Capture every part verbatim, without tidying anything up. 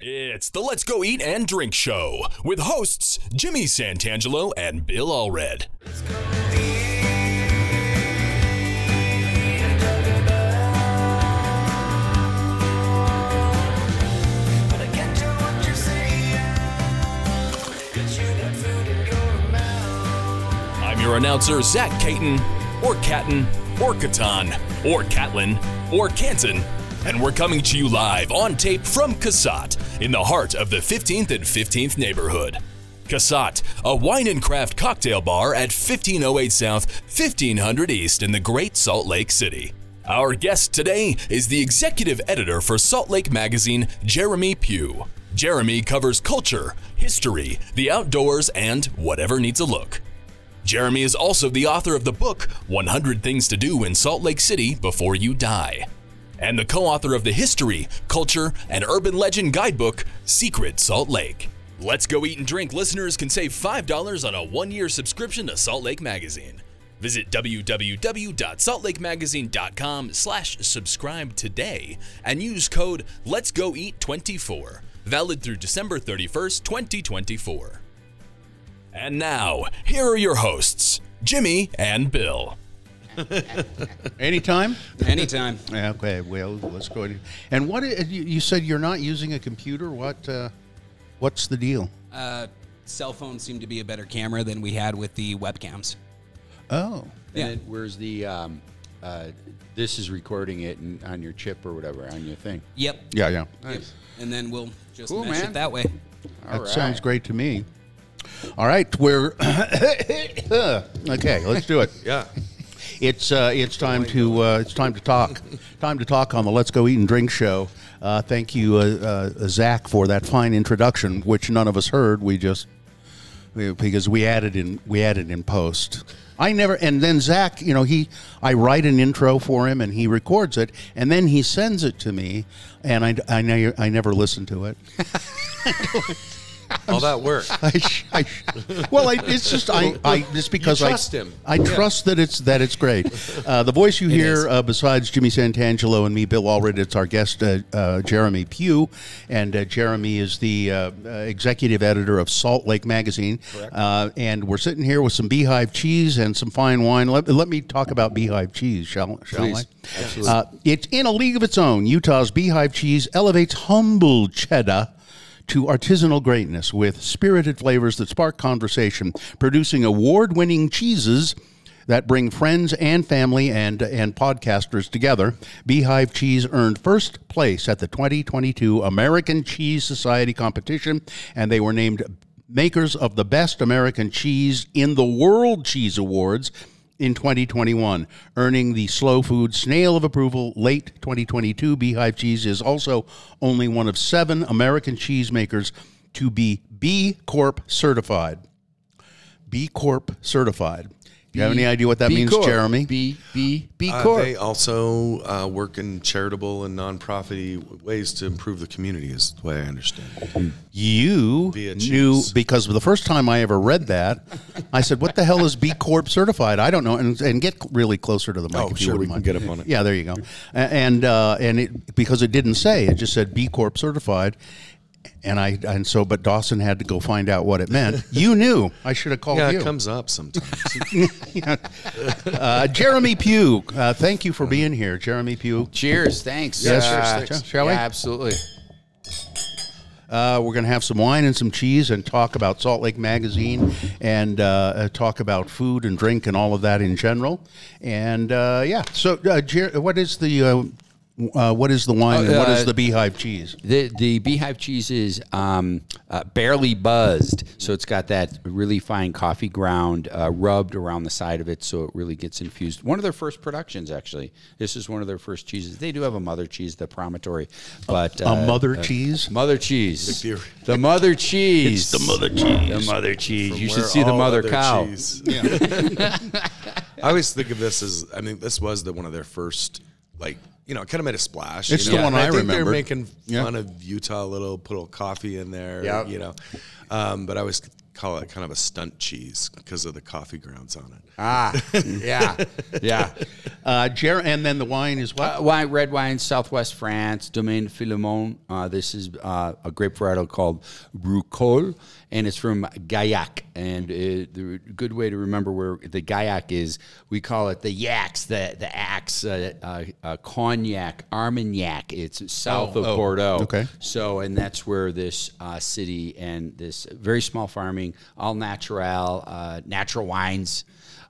It's the Let's Go Eat and Drink Show with hosts Jimmy Santangelo and Bill Allred. I'm your announcer, Zach Caton, or Catton, or Catan, or Catlin, or Canton. And we're coming to you live on tape from Casat, in the heart of the fifteenth and fifteenth neighborhood. Casat, a wine and craft cocktail bar at fifteen oh eight South, fifteen hundred East in the Great Salt Lake City. Our guest today is the executive editor for Salt Lake Magazine, Jeremy Pugh. Jeremy covers culture, history, the outdoors, and whatever needs a look. Jeremy is also the author of the book, one hundred Things to Do in Salt Lake City Before You Die, and the co-author of the History, Culture, and Urban Legend Guidebook, Secret Salt Lake. Let's Go Eat and Drink listeners can save five dollars on a one-year subscription to Salt Lake Magazine. Visit w w w dot salt lake magazine dot com slash subscribe today and use code Let's Go Eat twenty-four, valid through December thirty-first, twenty twenty-four. And now, here are your hosts, Jimmy and Bill. Anytime? Anytime. Okay, well, let's go ahead. And what you, you said you're not using a computer? What? Uh, what's the deal? Uh, cell phones seem to be a better camera than we had with the webcams. Oh. And Yeah. then where's the, um, uh, this is recording it in, on your chip or whatever, on your thing. Yep. Yeah, yeah. Yep. And then we'll just Cool, mesh man. it that way. That All sounds right. great to me. All right, we're okay. Let's do it. Yeah. It's uh, it's time to uh, it's time to talk. Time to talk on the Let's Go Eat and Drink show. Uh, thank you, uh, uh, Zach, for that fine introduction, which none of us heard. We just we, because we added in we added in post. I never and then Zach, you know, he I write an intro for him and he records it and then he sends it to me and I I, ne- I never listen to it. All that work. I, sh- I sh- well, I, it's just I, I it's because You trust I him. I trust that it's that it's great. Uh, the voice you hear, uh, besides Jimmy Santangelo and me, Bill Allred, it's our guest uh, uh, Jeremy Pugh, and uh, Jeremy is the uh, uh, executive editor of Salt Lake Magazine. Uh, and we're sitting here with some Beehive cheese and some fine wine. Let, let me talk about Beehive cheese, shall shall Please. I? Absolutely. Uh, it's in a league of its own. Utah's Beehive cheese elevates humble cheddar to artisanal greatness with spirited flavors that spark conversation, producing award-winning cheeses that bring friends and family and and podcasters together. Beehive Cheese earned first place at the twenty twenty-two American Cheese Society competition, and they were named makers of the best American cheese in the World Cheese Awards in twenty twenty-one, earning the Slow Food Snail of Approval late twenty twenty-two. Beehive Cheese is also only one of seven American cheesemakers to be B Corp certified. B Corp certified. Do you have any idea what that B means, Corp. Jeremy? B, B, B Uh, Corp. they also uh, work in charitable and nonprofit ways to improve the community, is the way I understand it. You Via knew, cheese. because the first time I ever read that, I said, what the hell is B Corp certified? I don't know. And, and get really closer to the mic Oh, if you sure, wouldn't we can mind. get up on it. Yeah, there you go. A- And uh, and it because it didn't say, it just said B Corp certified. And I and so, but Dawson had to go find out what it meant. You knew. I should have called Yeah, you. it comes up sometimes. Yeah. uh, Jeremy Pugh, uh, thank you for being here, Jeremy Pugh. Cheers. Thanks. Yes, Uh, cheers, thanks. Shall we? Yeah, absolutely. Uh, we're going to have some wine and some cheese and talk about Salt Lake Magazine and uh, uh, talk about food and drink and all of that in general. And uh, yeah, so uh, Jer- what is the uh, uh, what is the wine Oh, and what uh, is the Beehive cheese? The the Beehive cheese is um, uh, barely buzzed, so it's got that really fine coffee ground uh, rubbed around the side of it, so it really gets infused. One of their first productions, actually. This is one of their first cheeses. They do have a mother cheese, the Promontory, but A uh, mother uh, cheese? Mother cheese. Big beer. The mother cheese. It's the mother cheese. The mother cheese. From You should where see the all mother other cow. cheese- I always think of this as, I mean, this was the one of their first, like, you know, it kind of made a splash. It's you the know? one And I I think remembered. they're making Yeah. fun of Utah a little, put a little coffee in there, Yep. you know. Um, but I always call it kind of a stunt cheese because of the coffee grounds on it. Ah, yeah, yeah. Uh, Jer- and then the wine is what? Uh, wine, red wine, Southwest France, Domaine Philemon. Uh, this is uh, a grape varietal called Brucol, and it's from Gaillac. And uh, the good way to remember where the Gaillac is, we call it the Yaks, the the axe, uh, uh, uh, Cognac, Armagnac. It's south Oh, of oh, Bordeaux. okay. So, and that's where this uh, city and this very small farming, all natural, uh, natural wines.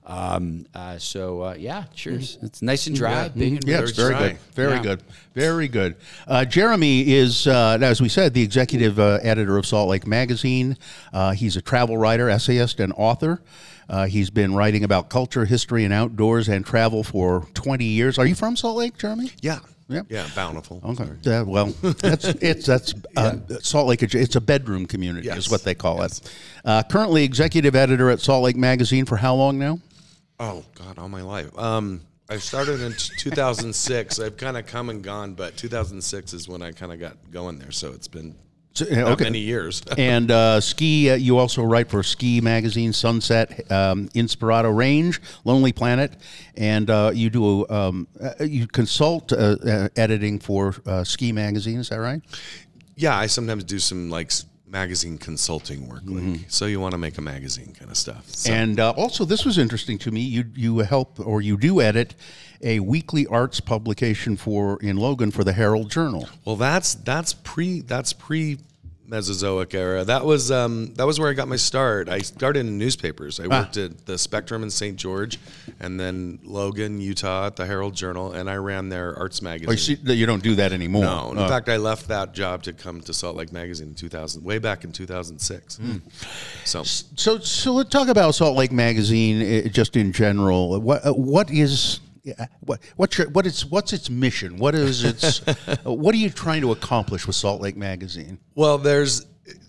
Um, uh, so uh, yeah, cheers. It's nice and dry, Yeah. big and Yeah, rich. it's very dry. good. Very Yeah. good. Very good. Uh, Jeremy is, uh, as we said, the executive uh, editor of Salt Lake Magazine. Uh, he's a travel writer, essayist, and author. Uh, he's been writing about culture, history, and outdoors and travel for twenty years. Are you from Salt Lake, Jeremy? Yeah. Yeah. Yeah. Bountiful. Okay. Uh, well, that's it's that's uh, Salt Lake. It's a bedroom community, Yes. is what they call it. Uh, currently, executive editor at Salt Lake Magazine for how long now? Oh God, all my life. Um, I started in two thousand six. I've kind of come and gone, but two thousand six is when I kind of got going there. So it's been So, not okay. many years. And uh, ski, uh, you also write for Ski Magazine, Sunset, um, Inspirato Range, Lonely Planet, and uh, you do um, uh, you consult uh, uh, editing for uh, Ski Magazine. Is that right? Yeah, I sometimes do some like s- magazine consulting work. Like, so you want to make a magazine kind of stuff. So, And uh, also, this was interesting to me. You you help or you do edit a weekly arts publication for in Logan for the Herald Journal. well, that's that's pre that's pre Mesozoic era. That was um, that was where I got my start. I started in newspapers. I worked at the Spectrum in Saint George, and then Logan, Utah, at the Herald Journal, and I ran their arts magazine. Oh, you see that you don't do that anymore. No, in Uh, fact, I left that job to come to Salt Lake Magazine in two thousand, way back in two thousand six. So, So, so let's talk about Salt Lake Magazine uh, just in general. What uh, what is yeah, what what's your, what is what's its mission? What is its uh, what are you trying to accomplish with Salt Lake Magazine? well, there's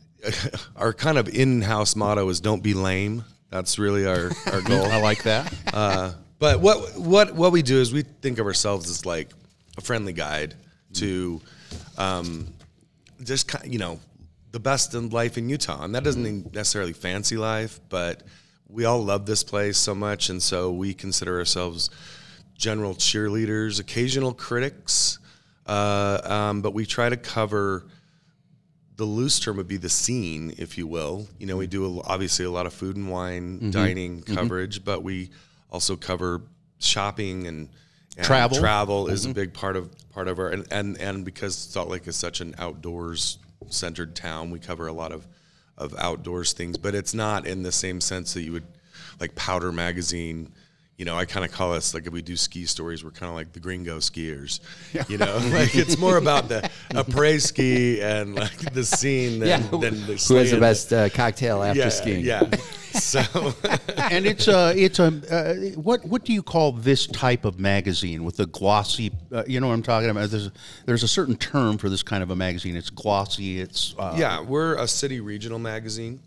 our kind of in-house motto is "Don't be lame." That's really our our goal. I like that. Uh, but what what what we do is we think of ourselves as like a friendly guide to, um, just kind you know, the best in life in Utah, and that doesn't mean necessarily fancy life, but we all love this place so much, and so we consider ourselves general cheerleaders, occasional critics, uh, um, but we try to cover. The loose term would be the scene, if you will. You know, we do a, obviously a lot of food and wine, Mm-hmm. dining coverage, but we also cover shopping and, and Travel. Travel is Mm-hmm. a big part of part of our and, and and because Salt Lake is such an outdoors centered town, we cover a lot of of outdoors things. But it's not in the same sense that you would like Powder Magazine. You know, I kind of call us, like, if we do ski stories, we're kind of like the gringo skiers. You know, like it's more about the après ski and like the scene than, Yeah, than the who has the slaying best uh, cocktail after yeah, skiing? Yeah. So And it's a it's a uh, what what do you call this type of magazine with the glossy? Uh, you know what I'm talking about? There's a, there's a certain term for this kind of a magazine. It's glossy. It's uh, yeah, we're a city regional magazine.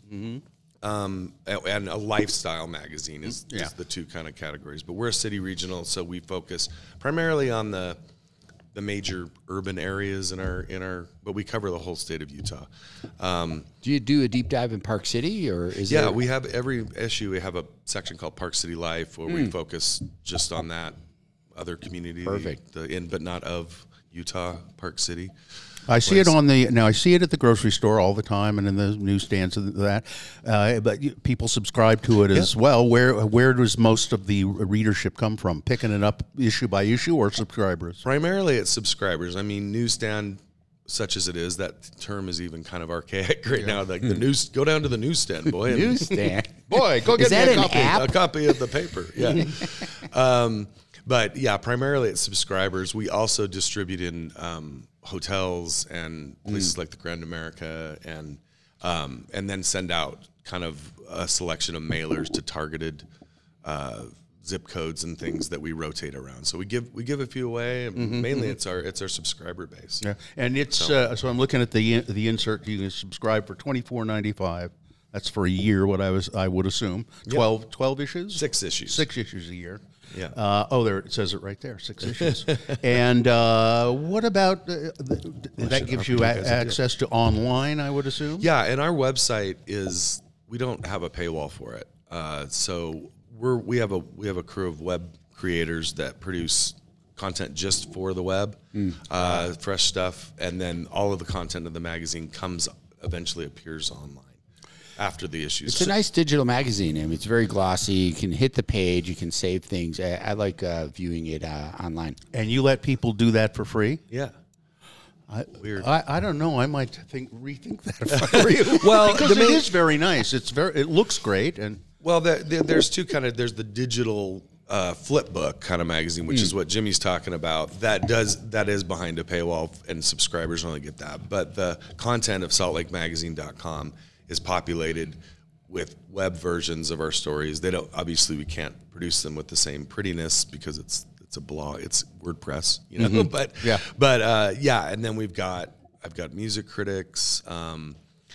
Um, a- and a lifestyle magazine is, Yeah. is the two kind of categories. But we're a city regional, so we focus primarily on the the major urban areas in our in our. But we cover the whole state of Utah. Um, Do you do a deep dive in Park City, or is yeah, there? we have every issue. We have a section called Park City Life where we focus just on that other community, Perfect. the in but not of Utah, Park City. I see it on the now. I see it at the grocery store all the time, and in the newsstands and that. Uh, but you, people subscribe to it as well. Where where does most of the readership come from? Picking it up issue by issue, or subscribers? Primarily it's subscribers. I mean, newsstand, such as it is, that term is even kind of archaic right now. Like the news, go down to the newsstand, boy. and- Newsstand. Boy, go Is get that me a an copy. app? a copy of the paper. Yeah. um, but yeah, primarily it's subscribers. We also distribute in um, hotels and places like the Grand America, and um, and then send out kind of a selection of mailers to targeted uh, zip codes and things that we rotate around. So we give we give a few away. And mainly it's our it's our subscriber base. Yeah, and it's so, uh, so I'm looking at the the insert. You can subscribe for twenty-four ninety-five. That's for a year. What I was I would assume twelve, twelve issues, Six issues. six issues a year. Yeah. Uh, oh, there it says it right there. Six issues. And uh, what about uh, the, that gives you a- access to online? I would assume. Yeah, and our website is we don't have a paywall for it. Uh, so we're we have a we have a crew of web creators that produce content just for the web, mm. uh, fresh stuff, and then all of the content of the magazine comes eventually appears online after the issues. It's a nice digital magazine. I mean, it's very glossy. You can hit the page. You can save things. I, I like uh, viewing it uh, online. And you let people do that for free? Yeah. I, Weird. I, I don't know. I might think rethink that for you. Well, because the it main- is very nice. It's very. It looks great, and Well, there, there, there's two kind of, there's the digital uh, flip book kind of magazine, which mm. is what Jimmy's talking about. That does, that is behind a paywall, and subscribers only get that. But the content of salt lake magazine dot com is populated with web versions of our stories. They don't, obviously we can't produce them with the same prettiness because it's, it's a blog, it's WordPress, you know, mm-hmm. but, yeah, but uh, yeah. And then we've got, I've got music critics, um,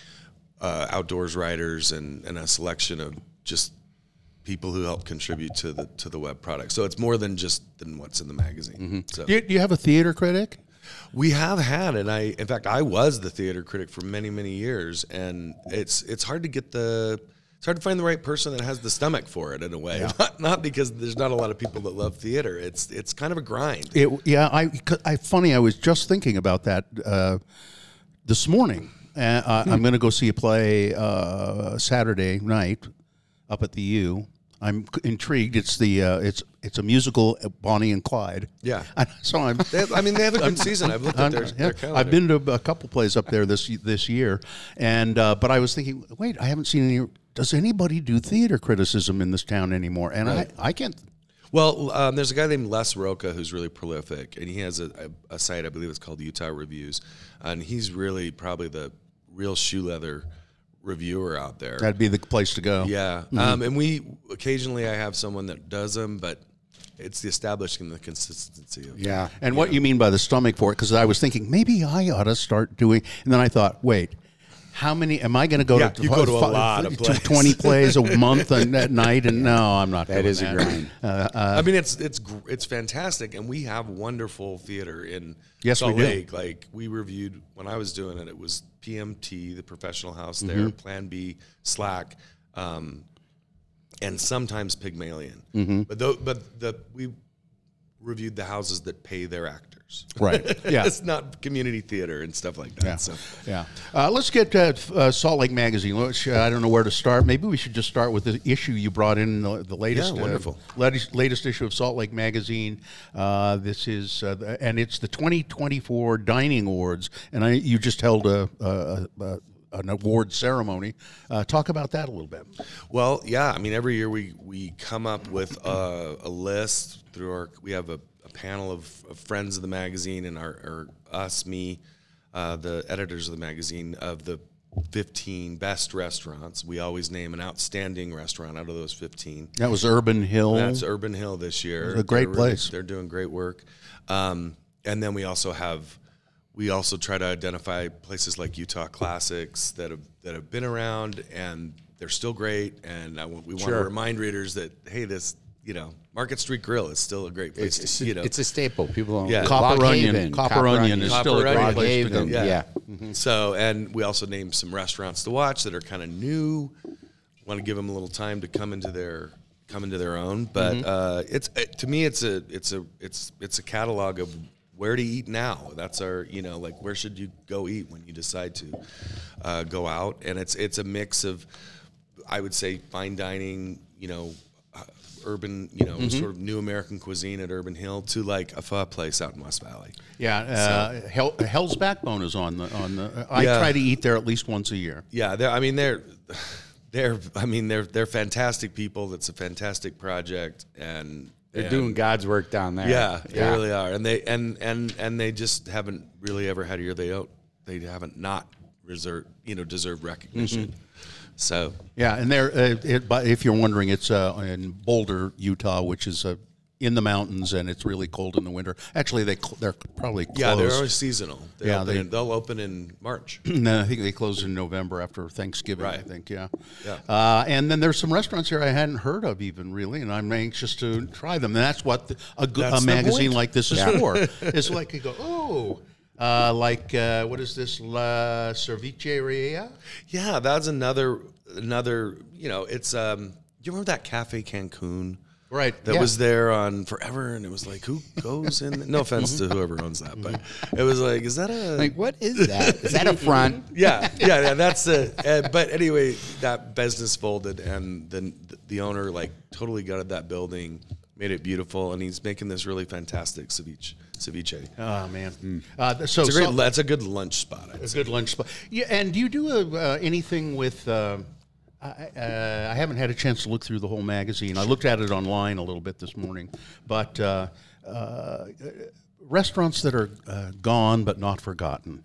uh, outdoors writers, and, and a selection of just people who help contribute to the to the web product. So it's more than just than what's in the magazine. Mm-hmm. So do you, do you have a theater critic? We have had, and I, in fact, I was the theater critic for many, many years, and it's it's hard to get the it's hard to find the right person that has the stomach for it in a way. Yeah. Not, not because there's not a lot of people that love theater. It's it's kind of a grind. It, yeah, I, I funny. I was just thinking about that uh, this morning. Uh, hmm. I'm going to go see a play uh, Saturday night up at the U. I'm intrigued. It's the uh, it's it's a musical, Bonnie and Clyde. Yeah. So I'm. They have, I mean, they have a good season. I've looked at their, yeah, their calendar. I've been to a couple plays up there this this year, and uh, but I was thinking, wait, I haven't seen any. Does anybody do theater criticism in this town anymore? And right. I I can't. Well, um, there's a guy named Les Roca who's really prolific, and he has a, a, a site, I believe it's called Utah Reviews, and he's really probably the real shoe leather reviewer out there. That'd be the place to go. Yeah. Mm-hmm. Um, and we occasionally I have someone that does them, but it's the establishing the consistency of yeah. And what know. you mean by the stomach for it? Because I was thinking maybe I ought to start doing, and then I thought, wait, how many am I going to go yeah, to? You go to a five, lot of plays. twenty plays a month and at night, and no, I'm not. That is that. a grind. Uh, uh, I mean, it's it's it's fantastic, and we have wonderful theater in yes, Salt we do. Lake. Like we reviewed when I was doing it, it was P M T, the Professional House there, mm-hmm. Plan B, Slack, um, and sometimes Pygmalion. Mm-hmm. But though, but the we reviewed the houses that pay their actors. Right. Yeah. It's not community theater and stuff like that. Yeah. So. Yeah. Uh, let's get uh, uh, Salt Lake Magazine. Let's, uh, I don't know where to start. Maybe we should just start with the issue you brought in, the, the latest. Yeah, wonderful. Uh, latest, latest issue of Salt Lake Magazine. Uh, this is, uh, the, and it's the twenty twenty-four Dining Awards. And I, you just held a, a, a an award ceremony. Uh, talk about that a little bit. Well, yeah. I mean, every year we we come up with a, a list through our. We have a. a panel of, of friends of the magazine and our, our us, me, uh, the editors of the magazine, of the fifteen best restaurants. We always name an outstanding restaurant out of those fifteen. That was Urban Hill. That's Urban Hill this year. A great they're place. Really, they're doing great work. Um, and then we also have, we also try to identify places like Utah Classics that have that have been around and they're still great. And I, we want sure. to remind readers that, hey, this, you know, Market Street Grill is still a great place it's, to, you know. It's a staple. People don't. Yeah. Copper Log Onion. Haven, Copper, Copper Onion, Onion is Copper still a great Onion. place to go. Haven, Yeah. yeah. Mm-hmm. So, and we also named some restaurants to watch that are kind of new. Want to give them a little time to come into their come into their own. But mm-hmm. uh, it's it, to me, it's a it's a it's it's a catalog of where to eat now. That's our, you know, like where should you go eat when you decide to uh, go out. And it's it's a mix of, I would say, fine dining, you know, uh, urban, you know, mm-hmm. sort of new American cuisine at Urban Hill to like a pho place out in West Valley. Yeah, uh, so, Hell, Hell's Backbone is on the on the. I yeah. try to eat there at least once a year. Yeah, they're, I mean they're they're I mean they're they're fantastic people. That's a fantastic project, and they're and, doing God's work down there. Yeah, they yeah. really are, and they and and and they just haven't really ever had a year they don't they haven't not reserved you know deserved recognition. Mm-hmm. So yeah, and they're uh, it, but if you're wondering, it's uh, in Boulder, Utah, which is uh, in the mountains, and it's really cold in the winter. Actually, they cl- they're probably closed. Yeah, they're always seasonal. They yeah, open they, in, they'll open in March. No, I think they close in November after Thanksgiving. Right. I think, yeah. Yeah. Uh, and then there's some restaurants here I hadn't heard of even really, and I'm anxious to try them. And that's what the, a, good, a magazine like this is yeah. for. It's like you go, oh. Uh, like uh, what is this, La Cerveceria? Yeah, that's another another. You know, it's um. You remember that Cafe Cancun Right. that yeah. was there on forever, and it was like, who goes in? No offense to whoever owns that, but it was like, is that a Like, what is that? Is that a front? yeah, yeah, yeah, that's it. Uh, but anyway, that business folded, and then the owner like totally gutted that building, made it beautiful, and he's making this really fantastic ceviche. Ceviche. Oh man. Uh, so It's a great. so- That's a good lunch spot. I'd a say. good lunch spot. Yeah, and do you do a, uh, anything with? Uh, I, uh, I haven't had a chance to look through the whole magazine. I looked at it online a little bit this morning, but uh, uh, restaurants that are uh, gone but not forgotten.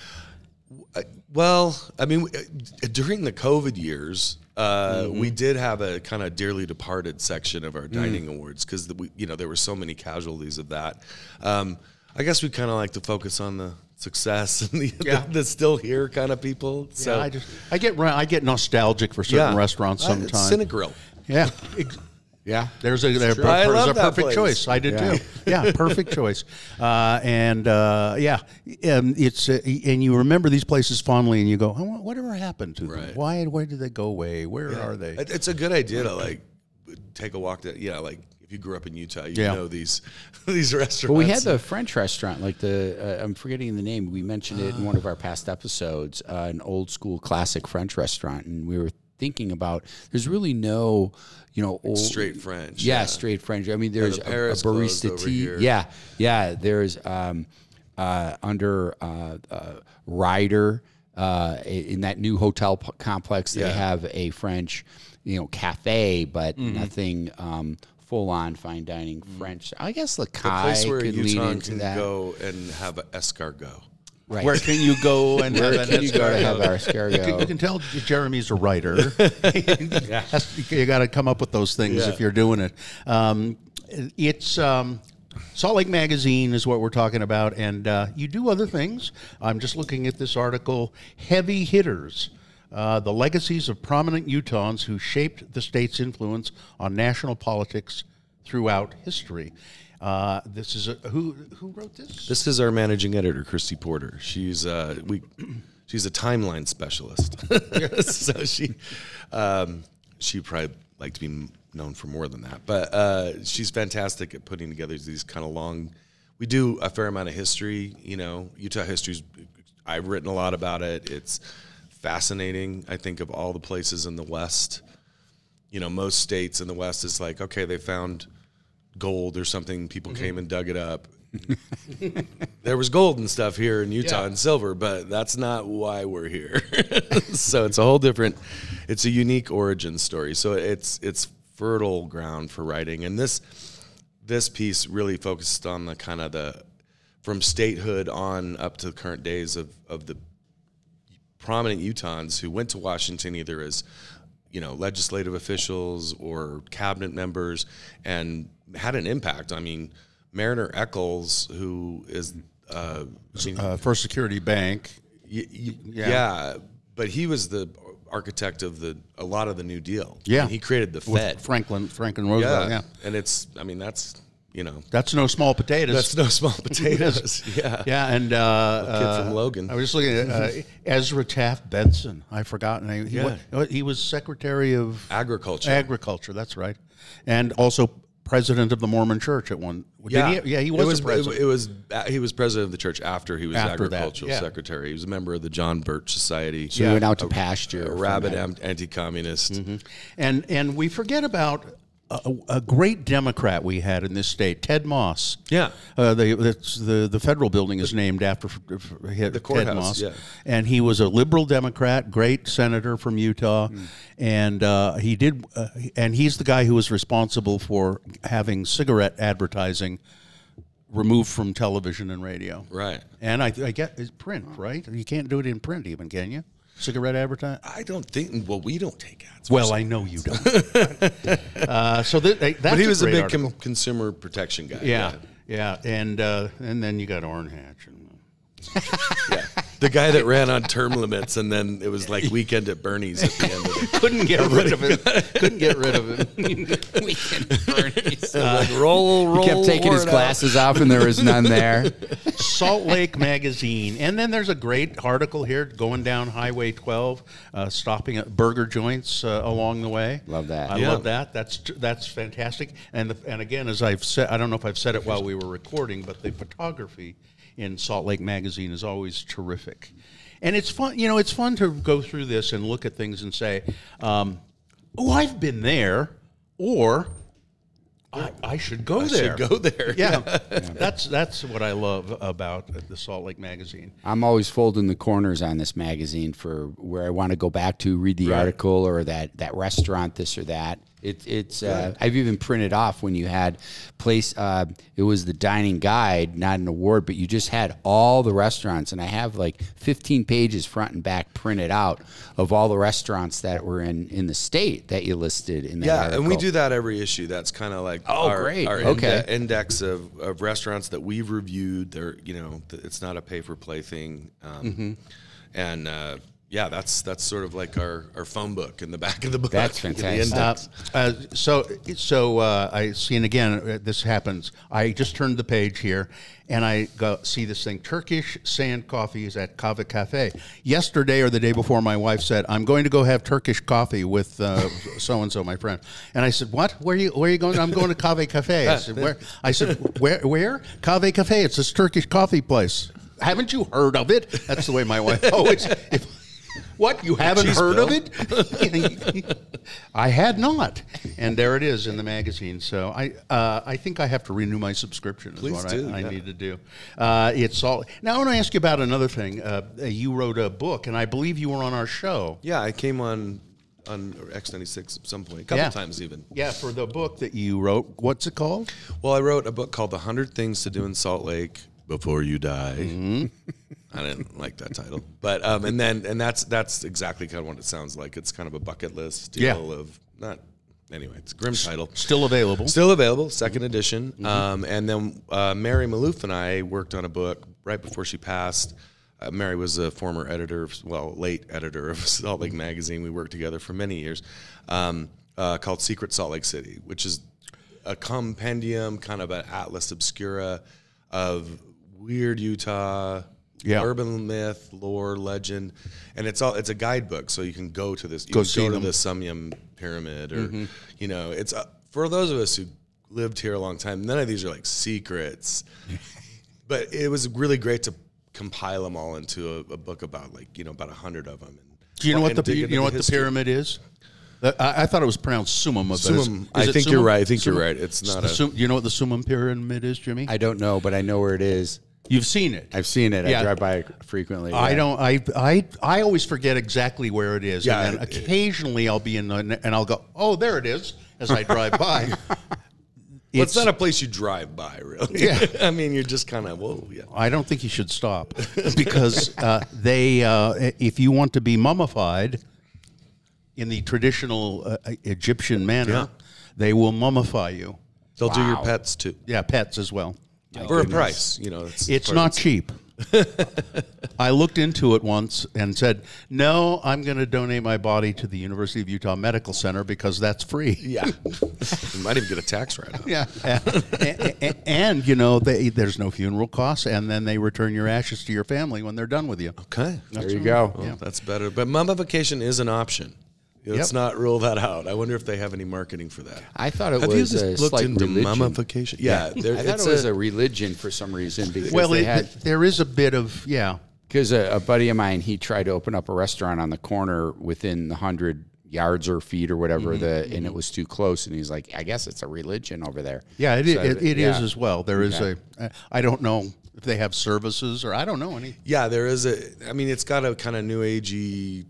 Well, I mean, uh, during the COVID years, uh, we did have a kind of dearly departed section of our dining awards because we, you know, there were so many casualties of that. Um, I guess we kind of like to focus on the success and the, Yeah. the, the still here kind of people. So Yeah, I just I get ra- I get nostalgic for certain yeah. restaurants Uh, it's sometimes. Cinegrill. Yeah. Ex- Yeah. There's a, there, true. I there's love a that perfect place. choice. I did Yeah. too. Yeah, perfect choice. Uh, and uh, yeah, um, it's uh, and you remember these places fondly, and you go, oh, whatever happened to them? Right. Why? Where did they go away? Where are they? It- It's a good idea to like take a walk. To, yeah, like if you grew up in Utah, you Yeah. know these these restaurants. But we had the French restaurant, like the uh, I'm forgetting the name. We mentioned it in one of our past episodes, uh, an old school classic French restaurant, and we were thinking about there's really no, you know, old straight French. Yeah, straight French. I mean, there's the a, a Paris closed barista over tea. here. Yeah, yeah. There's um, uh, under uh, uh, Ryder uh, in that new hotel p- complex. They Yeah. have a French, you know, cafe, but Mm-hmm. nothing. Um, Full-on fine dining French. I guess The Lakai place where could lead Utah into can that. go and have an escargot. Right. Where can you go and have Where an can you go to escargot? have our You can, you escargot? can tell Jeremy's a writer. That's- you got to come up with those things Yeah. if you're doing it. Um, it's um, Salt Lake Magazine is what we're talking about, and uh, you do other things. I'm just looking at this article, Heavy Hitters. Uh, the legacies of prominent Utahns who shaped the state's influence on national politics throughout history. Uh, this is a, who who wrote this? This is our managing editor, Christy Porter. She's uh, we, she's a timeline specialist. So she, um, she'd probably like to be known for more than that. But uh, she's fantastic at putting together these kind of long. We do a fair amount of history. You know, Utah history's. I've written a lot about it. It's fascinating. I think of all the places in the West. You know, most states in the West is like, okay, they found gold or something. People came and dug it up. There was gold and stuff here in Utah Yeah. and silver, but that's not why we're here. So it's a whole different, it's a unique origin story. So it's it's fertile ground for writing. And this this piece really focused on the kind of the from statehood on up to the current days of, of the prominent Utahns who went to Washington either as, you know, legislative officials or cabinet members and had an impact. I mean, Mariner Eccles, who is, uh, I mean, uh, First Security Bank. y- y- yeah. yeah. but he was the architect of the a lot of the New Deal. Yeah. I mean, he created the With Fed. Franklin Franklin Roosevelt. Yeah. and it's, I mean, that's, you know, That's no small potatoes. that's no small potatoes. Yeah, yeah, and uh, kid uh, from Logan. I was just looking at uh, Ezra Taft Benson. I forgot name. He, Yeah. wa- he was Secretary of agriculture. Agriculture. That's right, and also president of the Mormon Church at one. Did Yeah, he, yeah, he It was, was the president. It, was he was president of the church after he was After that, agricultural yeah. secretary. He was a member of the John Birch Society. So we went out to pasture. a from rabid that. am- anti-communist. and and we forget about a, a great Democrat we had in this state, Ted Moss. Yeah. uh, the, that's the the federal building is named after f- f- Ted The courthouse, Moss. yeah. And he was a liberal Democrat, great senator from Utah, and uh, he did, uh, and he's the guy who was responsible for having cigarette advertising removed from television and radio. Right. And I, I get it's print, right? You can't do it in print, even, can you? Cigarette advertising. I don't think. Well, we don't take ads. Well, I know you don't. uh, so th- that's but he was a, great big article. com- consumer protection guy. yeah, yeah, and uh, and then you got Orrin Hatch. And, Yeah. The guy that ran on term limits, and then it was like Weekend at Bernie's at the end of it. Couldn't get rid of him. Couldn't get rid of him. Weekend at Bernie's. Like, roll, roll. He kept taking his Lord out. glasses off, and there was none there. Salt Lake Magazine. And then there's a great article here going down Highway twelve, uh, stopping at burger joints uh, along the way. Love that. I Yeah. love that. That's that's fantastic. And the, and again, as I've said, I don't know if I've said it while we were recording, but the photography in Salt Lake Magazine is always terrific. And it's fun, you know, it's fun to go through this and look at things and say, um, oh, I've been there, or I, I should go I there. should go there. Yeah, that's that's what I love about the Salt Lake Magazine. I'm always folding the corners on this magazine for where I want to go back to, read the Right. article or that, that restaurant, this or that. It, it's uh, I've even printed off when you had place. Uh, it was the dining guide, not an award, but you just had all the restaurants, and I have like fifteen pages front and back printed out of all the restaurants that were in, in the state that you listed in that Yeah, article. and we do that every issue. That's kind of like Oh, our, great. our Okay. inde- index of, of restaurants that we've reviewed. They're, you know, th- it's not a pay for play thing. Um, Mm-hmm. And uh, yeah, that's that's sort of like our, our phone book in the back of the book. That's the fantastic. Uh, index. uh, so, so uh, I see, and again, uh, this happens. I just turned the page here, and I go see this thing: Turkish sand coffee is at Kava Cafe. Yesterday or the day before, my wife said, "I'm going to go have Turkish coffee with so and so, my friend." And I said, "What? Where are you? Where are you going?" "I'm going to Kava Cafe." I said, "Where?" I said, "Where? Where? Kava Cafe. It's this Turkish coffee place. Haven't you heard of it?" That's the way my wife always. If, What? You haven't Cheese heard bill. of it? I had not. And there it is in the magazine. So I uh, I think I have to renew my subscription is Please what do, I, I yeah. need to do. Uh, it's all. Now I want to ask you about another thing. Uh, you wrote a book, and I believe you were on our show. Yeah, I came on on X ninety-six at some point, a couple Yeah. times even. Yeah, for the book that you wrote. What's it called? Well, I wrote a book called The one hundred Things to Do in Salt Lake Before You Die. Mm-hmm. I didn't like that title, but um, and then and that's that's exactly kind of what it sounds like. It's kind of a bucket list deal Yeah. of not anyway. It's a grim title. Still available. Still available, second edition. Um, and then uh, Mary Maloof and I worked on a book right before she passed. Uh, Mary was a former editor, of, well, late editor of Salt Lake Magazine. We worked together for many years, um, uh, called Secret Salt Lake City, which is a compendium, kind of an atlas obscura of weird Utah, Yeah. urban myth, lore, legend, and it's all it's a guidebook, so you can go to this. You Go can see go them. to the Sumyum Pyramid, or you know, it's uh, for those of us who lived here a long time. None of these are like secrets, but it was really great to compile them all into a, a book about like you know about a hundred of them. And, Do you know what and the dig you into know what the history. pyramid is? Uh, I, I thought it was pronounced Summum. but it's- Summum. is I it think you're Summum? right. I think you're Summum? right. It's not the a- Sum- you know what the Summum pyramid is, Jimmy? I don't know, but I know where it is. You've seen it. I've seen it. Yeah. I drive by it frequently. I yeah. don't. I I I always forget exactly where it is. Yeah, and then it- occasionally I'll be in the and I'll go, oh, there it is, as I drive by. Well, it's not a place you drive by, really. Yeah. I mean, you're just kind of whoa, yeah. I don't think you should stop because uh, they, uh, if you want to be mummified in the traditional uh, Egyptian manner, Yeah. they will mummify you. They'll do your Wow. pets too Yeah, pets as well. for a price. You know, it's, It's part of not the- cheap. I looked into it once and said, no, I'm going to donate my body to the University of Utah Medical Center because that's free. Yeah, you might even get a tax write-off. Yeah, and, and, and you know, they, there's no funeral costs, and then they return your ashes to your family when they're done with you. Okay, There you go. well, that's better. But mummification is an option. Let's Yep. not rule that out. I wonder if they have any marketing for that. I thought it Have you was just a looked slight into religion. mummification? Yeah, there, I thought it's it was a, a religion for some reason because Well, they it, had there is a bit of yeah. because a, a buddy of mine he tried to open up a restaurant on the corner within the hundred yards or feet or whatever the and it was too close and he's like I guess it's a religion over there. Yeah, it, So, it, it is yeah. as well. There is Okay. a. I don't know if they have services or I don't know any. yeah, there is a. I mean, it's got a kind of new agey.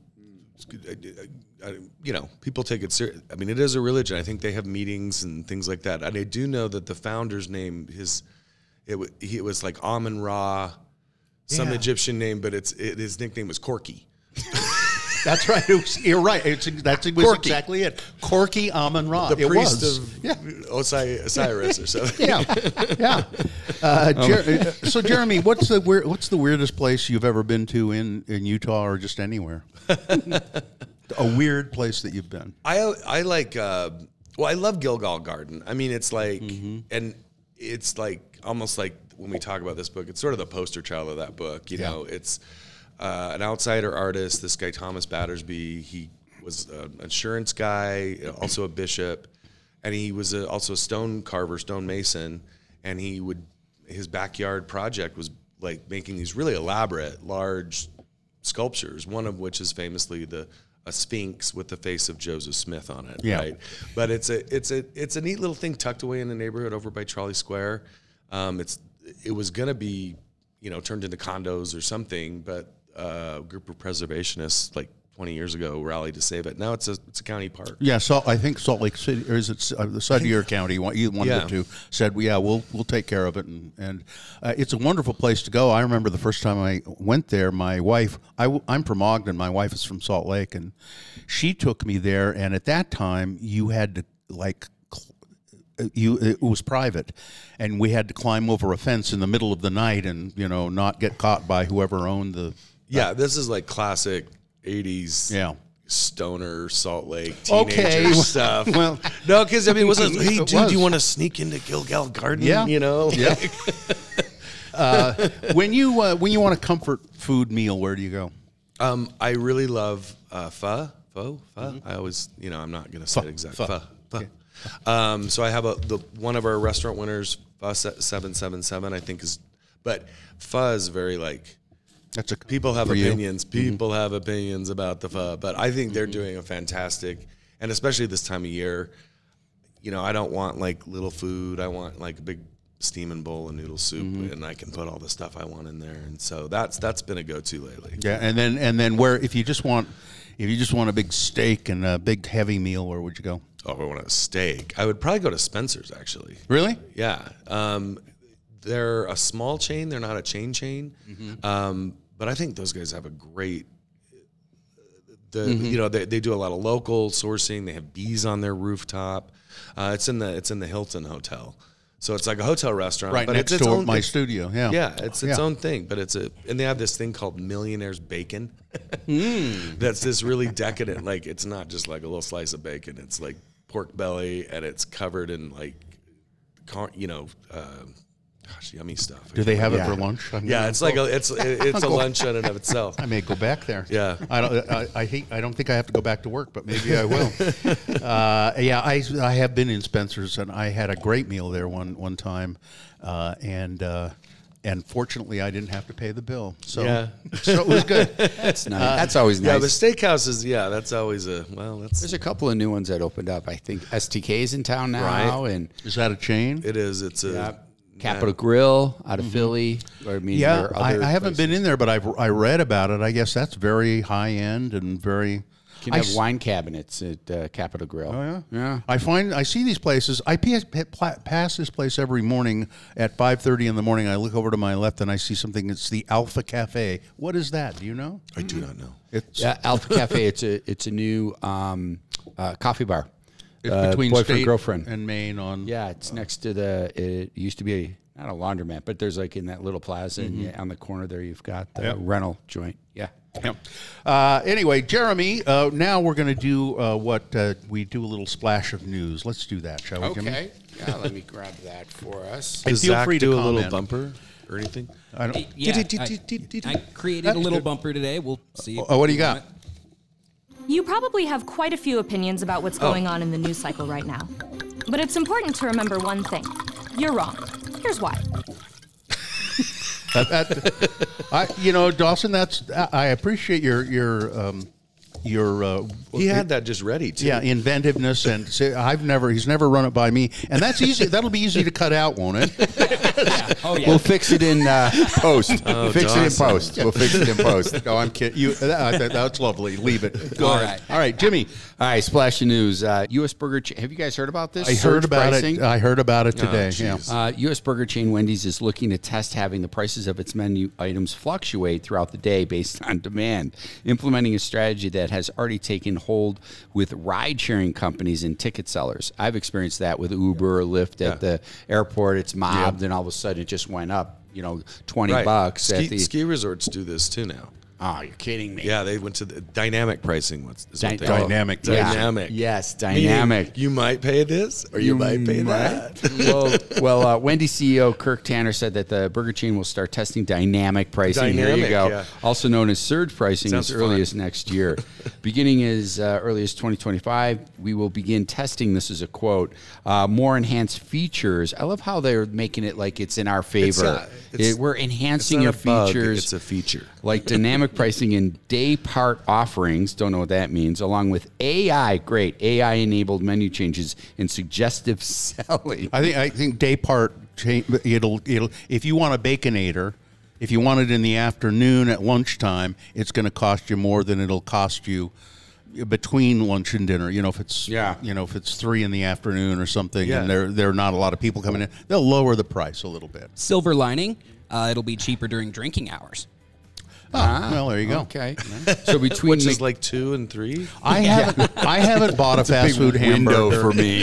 uh, You know, people take it serious. I mean, it is a religion. I think they have meetings and things like that. And I do know that the founder's name, his, it, wa- he, it was like Amun Ra, some Yeah. Egyptian name, but it's it, his nickname was Corky. That's right. It was, you're right. It's, that's it was Corky. exactly it. Corky Amon Ra. The it priest was. of yeah. Osai- Osiris or something. Yeah, yeah. Uh, Jer- so, Jeremy, what's the weir- what's the weirdest place you've ever been to in, in Utah or just anywhere? A weird place that you've been. I I like. Uh, well, I love Gilgal Garden. I mean, it's like, Mm-hmm. and it's like almost like when we talk about this book, it's sort of the poster child of that book. You Yeah. know, it's uh, an outsider artist. This guy Thomas Battersby. He was an insurance guy, also a bishop, and he was a, also a stone carver, stone mason. And he would his backyard project was like making these really elaborate, large sculptures. One of which is famously the a sphinx with the face of Joseph Smith on it, Yeah. right? But it's a it's a it's a neat little thing tucked away in the neighborhood over by Trolley Square. Um, it's it was gonna be, you know, turned into condos or something, but uh, a group of preservationists like twenty years ago rallied to save it. Now it's a it's a county park. Yeah, so I think Salt Lake City, or is it uh, the Sevier County? One, either one Yeah. of the two said, "Yeah, we'll we'll take care of it," and and uh, it's a wonderful place to go. I remember the first time I went there, my wife, I, I'm from Ogden, my wife is from Salt Lake, and she took me there. And at that time, you had to like. You it was private, and we had to climb over a fence in the middle of the night, and you know not get caught by whoever owned the. Yeah, this is like classic eighties. Yeah. Stoner Salt Lake teenager Okay, stuff. well- no, because I mean, it wasn't. Hey, It dude, was. do you want to sneak into Gilgal Garden? Yeah. you know. Yeah. uh, when you uh, when you want a comfort food meal, where do you go? Um, I really love uh, pho. Pho. Pho. I always, you know, I'm not going to say Pho, it exact. pho. Pho. Pho. Um, so I have a the one of our restaurant winners, Pho seven seven seven. I think is, but pho is very like. That's a People have for you? opinions. People have opinions about the pho, but I think they're doing a fantastic, and especially this time of year. You know, I don't want like little food. I want like a big steaming bowl of noodle soup, and I can put all the stuff I want in there. And so that's that's been a go-to lately. Yeah, and then and then where if you just want if you just want a big steak and a big heavy meal, where would you go? Oh, I want a steak. I would probably go to Spencer's actually. Really? Yeah. Um, they're a small chain. They're not a chain chain. Um, but I think those guys have a great, the, you know, they, they do a lot of local sourcing. They have bees on their rooftop. Uh, it's in the, it's in the Hilton Hotel. So it's like a hotel restaurant, Right but next it's its to own my it's- studio. Yeah. Yeah, it's its Yeah. own thing, but it's a, and they have this thing called Millionaire's Bacon. That's this really decadent, like it's not just like a little slice of bacon. It's like pork belly, and it's covered in like, car- you know, uh, gosh, yummy stuff. Do they have it Yeah. for lunch? I'm Yeah, gonna it's go- like a, it's it's a lunch in and of itself. I may go back there. Yeah. I don't. I, I hate. I don't think I have to go back to work, but maybe I will. uh, yeah, I I have been in Spencer's, and I had a great meal there one one time, uh, and uh, and fortunately I didn't have to pay the bill, so Yeah. so it was good. That's nice. That's always Yeah, nice. the steakhouse is yeah. That's always a well. That's There's a couple of new ones that opened up. I think S T K's in town now, Right. and Is that a chain? it is. It's a yeah, Capitol Grill out of Philly. Or, I mean, Yeah, there are I, other I haven't places. been in there, but I've I read about it. I guess that's very high end and very. You can I have s- wine cabinets at uh, Capitol Grill. Oh yeah, yeah. I find I see these places. I pass, pass this place every morning at five thirty in the morning. I look over to my left and I see something. It's the Alpha Cafe. What is that? Do you know? I do not know. It's Yeah, Alpha Cafe. It's a it's a new um, uh, coffee bar. it's Uh, between boyfriend State girlfriend. and Maine on. Yeah, it's next to the. It used to be a, not a laundromat, but there's like in that little plaza and yeah, on the corner there. You've got the Yep. rental joint. Yeah. Yeah. Uh, anyway, Jeremy, uh, now we're going to do uh, what uh, we do a little splash of news. Let's do that, shall we, Jimmy? Okay. Yeah, let me grab that for us. And Does feel Zach free to do a comment. little bumper or anything? I don't, Yeah, I, I created a little bumper today. We'll see. oh, what do you got? You probably have quite a few opinions about what's going on in the news cycle right now. But it's important to remember one thing. You're wrong. Here's why. That, that, I, you know, Dawson, that's I appreciate your your um, your. Uh, He had that just ready too. Yeah, inventiveness and say, I've never he's never run it by me, and that's easy. That'll be easy to cut out, won't it? Yeah. Oh yeah. We'll fix it in uh, post. Oh, fix it in Dawson. post. We'll fix it in post. No, I'm kidding. You, that, that- that's lovely. Leave it. Go All ahead. right. All right, Jimmy. All right, splash of news. Uh, U S Burger chain. Have you guys heard about this? I Surge heard about pricing? it. I heard about it today. Oh, yeah. jeez. Uh, U S Burger chain Wendy's is looking to test having the prices of its menu items fluctuate throughout the day based on demand, implementing a strategy that has already taken hold with ride-sharing companies and ticket sellers. I've experienced that with Uber or Lyft at the airport. It's mobbed, and all of a sudden it just went up, you know, twenty Right. bucks Ski, at the. ski resorts do this too now. Oh, you're kidding me. Yeah, they went to the dynamic pricing. What's is Dy- what they call it. Dynamic. Yeah. Dynamic. Yes, Meaning dynamic. You might pay this, or you, might pay that. well, well uh, Wendy's C E O Kirk Tanner said that the burger chain will start testing dynamic pricing. Here you Dynamic, go. yeah. Also known as surge pricing Sounds as early fun. as next year. Beginning as uh, early as twenty twenty-five, we will begin testing, this is a quote, uh, more enhanced features. I love how they're making it like it's in our favor. It's, uh, it's- It- we're It's enhancing not your a bug, features. it's a feature. Like dynamic pricing and day part offerings, don't know what that means, along with A I, great, A I enabled menu changes and suggestive selling. I think I think day part cha- it'll it'll if you want a baconator, if you want it in the afternoon at lunchtime, it's going to cost you more than it'll cost you between lunch and dinner. You know, if it's Yeah. you know if it's three in the afternoon or something, Yeah. and there there are not a lot of people coming in, they'll lower the price a little bit. Silver lining, uh, it'll be cheaper during drinking hours. Oh, well, there you go. Okay. So between Which the, is like two and three. I haven't I haven't bought a fast food window hamburger for me.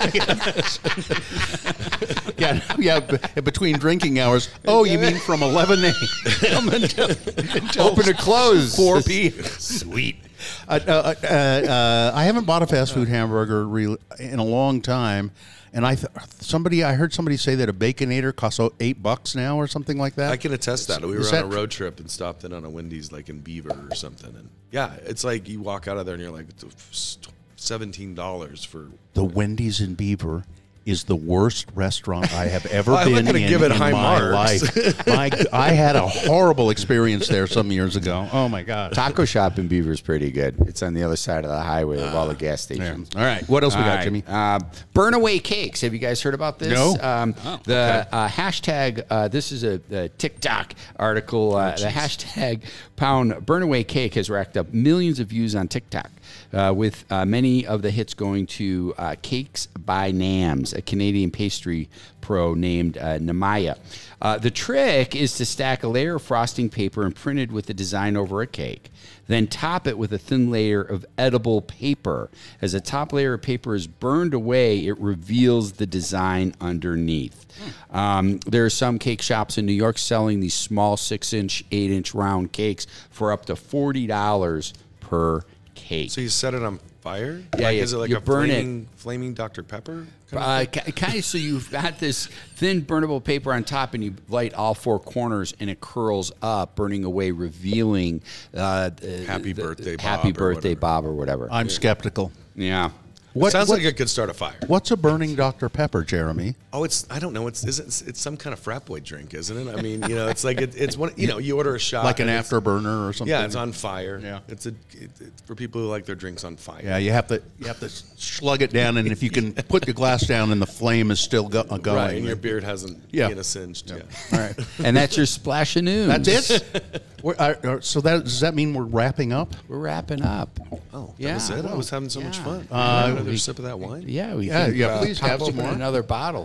Yeah, yeah. b- Between drinking hours. Oh, you mean from eleven a.m. until, until Open to close. four p.m. Sweet. Uh, uh, uh, uh, I haven't bought a fast food hamburger re- in a long time, and I th- somebody I heard somebody say that a Baconator costs oh, eight bucks now or something like that. I can attest that. We were Is on that a road trip and stopped in on a Wendy's like in Beaver or something. And yeah, it's like you walk out of there and you're like, it's seventeen dollars for. the Wendy's in Beaver is the worst restaurant I have ever I'm not been gonna in give it in high my marks. life. My, I had a horrible experience there some years ago. Oh my God. Taco shop in Beaver's pretty good. It's on the other side of the highway of all the gas Yeah. stations. All right. What else we All got, right. Jimmy? Uh, burn away cakes. Have you guys heard about this? No. Um, the uh, hashtag. Uh, this is a, a TikTok article. Uh, the hashtag pound burn away cake has racked up millions of views on TikTok, uh, with uh, many of the hits going to uh, Cakes by Nams, a Canadian pastry pro named uh, Namaya. Uh, the trick is to stack a layer of frosting paper imprinted with the design over a cake, then top it with a thin layer of edible paper. As the top layer of paper is burned away, it reveals the design underneath. Um, there are some cake shops in New York selling these small six-inch, eight-inch round cakes for up to forty dollars per cake. So you set it on fire? Yeah, like, yeah, Is it like you a burn it. flaming, flaming Doctor Pepper? Uh, kind of, so you've got this thin burnable paper on top, and you light all four corners, and it curls up, burning away, revealing uh, the- Happy the- birthday, Happy Bob, or birthday, whatever. Bob, or whatever. I'm skeptical. yeah. What, Sounds what- like it could start a fire. What's a burning Doctor Pepper, Jeremy? Oh, it's I don't know. It's is it, it's some kind of frat boy drink, isn't it? I mean, you know, it's like it, it's one. You know, you order a shot, Like an and it's- afterburner or something? Yeah, it's on fire. Yeah. it's a it, it's for people who like their drinks on fire. Yeah, you have to you have to slug it down, and if you can put the glass down and the flame is still go- uh, going. right. And your beard hasn't Yeah. you know, singed. Yeah. All right. And that's your splash of news. That's it? We're, uh, uh, so that does that mean we're wrapping up? We're wrapping up. Oh, that Yeah, was it. I well, was having so much yeah. fun. Uh, Another sip of that wine. Yeah, we Yeah, can, yeah, uh, please pop have some open more. another bottle.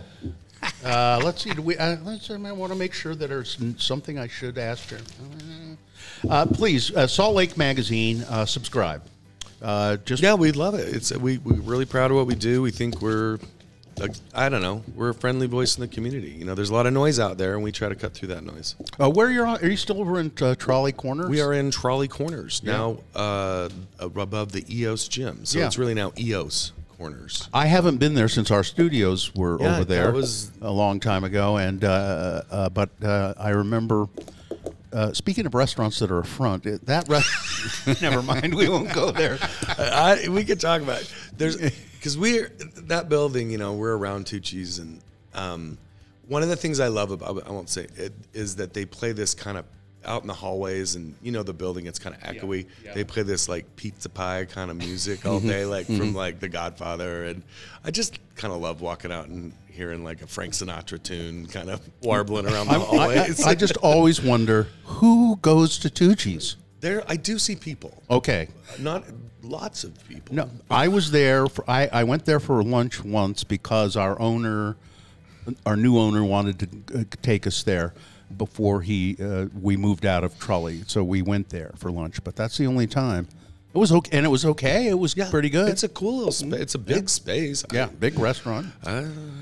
Uh, let's see. Do we? Uh, let's. I want to make sure that there's something I should ask you. Uh, please, uh, Salt Lake Magazine, uh, subscribe. Uh, just Yeah, we love it. It's we we're really proud of what we do. We think we're, a, I don't know, we're a friendly voice in the community. You know, there's a lot of noise out there, and we try to cut through that noise. Uh, where you're? Are you still over in uh, Trolley Corners? We are in Trolley Corners now, uh, above the E O S gym. So Yeah. it's really now E O S Corners. I haven't been there since our studios were Yeah, over there. that was- a long time ago, and uh, uh, but uh, I remember. Uh, speaking of restaurants that are a front, it, that re- never mind. We won't go there. I, we could talk about it. There's because we're that building. You know, we're around Tucci's, and um, one of the things I love about I won't say it is that they play this kind of out in the hallways, and you know the building, it's kind of echoey. Yeah. They play this like pizza pie kind of music all day, like from like The Godfather, and I just kind of love walking out and hearing like a Frank Sinatra tune kind of warbling around the I, hallways. I, I just always wonder who goes to Tucci's. There, I do see people. Okay. Not lots of people. No, I was there. For, I, I went there for lunch once because our owner, our new owner, wanted to uh, take us there before he uh, we moved out of Trulli. So we went there for lunch. But that's the only time. It was okay, and it was okay. It was Yeah, pretty good. It's a cool little space. It's a big Yeah. space. yeah, big restaurant. I,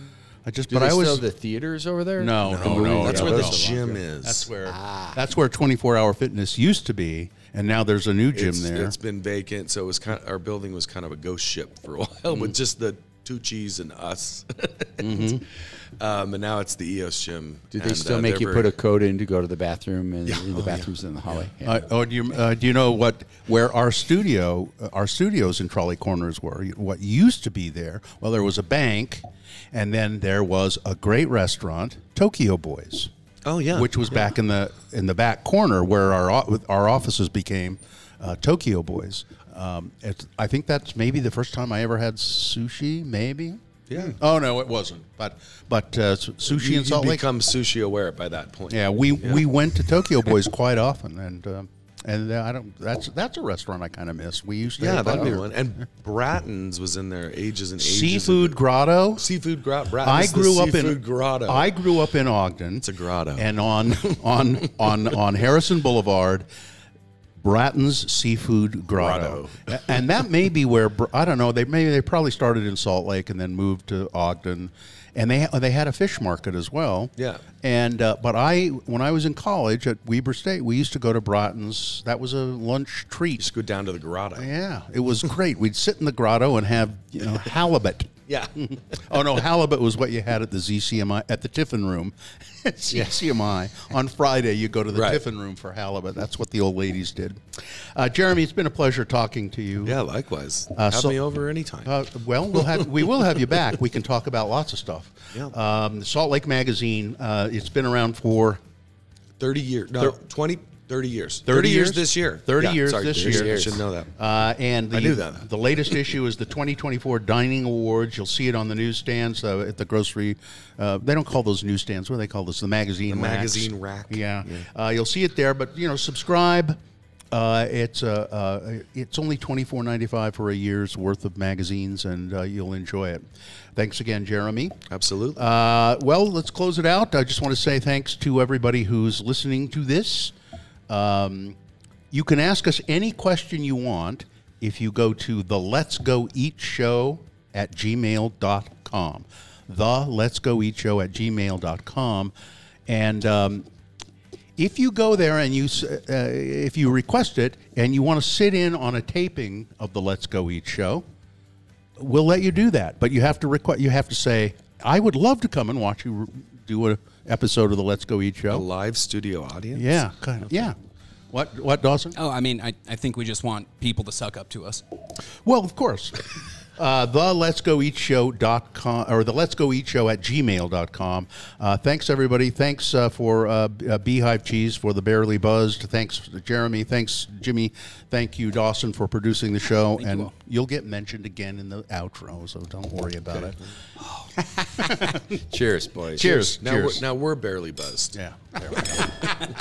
I just, Do but they I still was have the theaters over there? no, no, no. that's no, where no. the gym is. That's where that's where twenty-four hour fitness used to be, and now there's a new gym it's, there. It's been vacant, so it was kind of, our building was kind of a ghost ship for a while Mm-hmm. with just the Tucci's and us. mm-hmm. um, and now it's the E O S gym. Do they and, still uh, make they're you very- put a code in to go to the bathroom and Yeah. the Oh, bathrooms in the hallway? Yeah. Uh, oh, do you uh, do you know what where our studio, uh, our studios in Trolley Corners were? What used to be there? Well, there was a bank, and then there was a great restaurant, Tokyo Boys. Oh, yeah. which was back in the in the back corner where our o- our offices became uh, Tokyo Boys. Um, it's, I think that's maybe the first time I ever had sushi. Maybe. Yeah. Oh no, it wasn't. But but uh, su- sushi You, in Salt you Lake. become sushi aware by that point. Yeah, we we went to Tokyo Boys quite often, and um, and uh, I don't. That's that's a restaurant I kind of miss. We used to. Yeah, have that'd that be here. one. And Bratton's was in there ages and ages. Seafood ago. Grotto. Seafood Grotto. I grew up in Seafood Grotto. I grew up in Ogden. It's a grotto. And on on on on Harrison Boulevard, Bratton's Seafood Grotto. And that may be where Br- I don't know. They maybe they probably started in Salt Lake and then moved to Ogden, and they they had a fish market as well. Yeah. And uh, but I when I was in college at Weber State, we used to go to Bratton's. That was a lunch treat. Just go down to the grotto. Yeah, it was great. We'd sit in the grotto and have you know halibut. Yeah. Oh no, halibut was what you had at the Z C M I at the Tiffin Room. At Z C M I on Friday, you go to the Right. Tiffin Room for halibut. That's what the old ladies did. Uh, Jeremy, it's been a pleasure talking to you. Yeah, likewise. Uh, Have so- me over anytime. Uh, well, we'll have we will have you back. We can talk about lots of stuff. Yeah. Um, Salt Lake Magazine. Uh, it's been around for thirty years. No, Thir- twenty, thirty years. thirty years years? this year. thirty Yeah, years sorry, this thirty year. I should know that. Uh, and the, I knew that. the latest issue is the twenty twenty-four Dining Awards. You'll see it on the newsstands uh, at the grocery. Uh, they don't call those newsstands. What do they call this? The magazine. The racks. magazine rack. Yeah. Uh, you'll see it there. But you know, subscribe. Uh, it's uh, uh, it's only twenty-four ninety-five for a year's worth of magazines, and uh, you'll enjoy it. Thanks again, Jeremy. Absolutely. Uh, well, let's close it out. I just want to say thanks to everybody who's listening to this. Um, you can ask us any question you want if you go to the Let's Go Eat Show at gmail dot com. The Let's Go Eat Show at gmail dot com. And um, if you go there and you, s- uh, if you request it and you want to sit in on a taping of the Let's Go Eat Show, we'll let you do that. But you have to request. You have to say, "I would love to come and watch you r- do an episode of the Let's Go Eat a Show." live studio audience. Yeah, kind of. Yeah. What? What, Dawson? Oh, I mean, I, I think we just want people to suck up to us. Well, of course. Uh, the Let's Go Eat Show dot com or the Let's Go Eat Show at gmail dot com. Uh, thanks everybody. Thanks uh, for uh, B- uh, Beehive Cheese for the Barely Buzzed. Thanks Jeremy. Thanks Jimmy. Thank you Dawson for producing the show. Thank you and all. you'll get mentioned again in the outro, so don't worry about it. Cheers, boys. Cheers. Now Cheers. we're now we're barely buzzed. Yeah. There we go.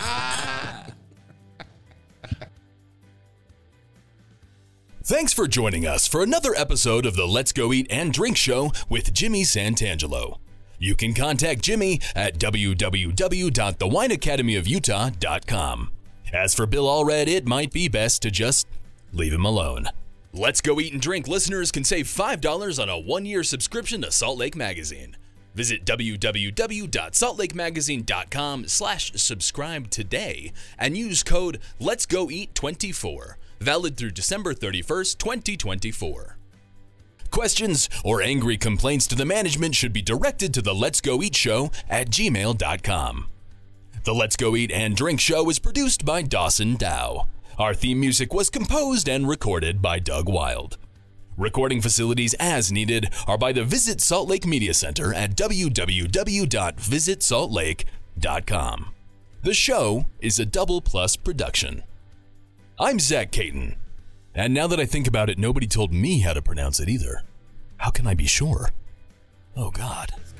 Thanks for joining us for another episode of the Let's Go Eat and Drink Show with Jimmy Santangelo. You can contact Jimmy at w w w dot the wine academy of utah dot com. As for Bill Allred, it might be best to just leave him alone. Let's Go Eat and Drink listeners can save five dollars on a one-year subscription to Salt Lake Magazine. Visit w w w dot salt lake magazine dot com slash subscribe today and use code Let's Go Eat twenty-four. Valid through December thirty-first, twenty twenty-four. Questions or angry complaints to the management should be directed to the Let's Go Eat Show at gmail dot com. The Let's Go Eat and Drink Show is produced by Dawson Dow. Our theme music was composed and recorded by Doug Wild. Recording facilities as needed are by the Visit Salt Lake Media Center at w w w dot visit salt lake dot com. The show is a Double Plus production. I'm Zach Caton, and now that I think about it, nobody told me how to pronounce it either. How can I be sure? Oh, God.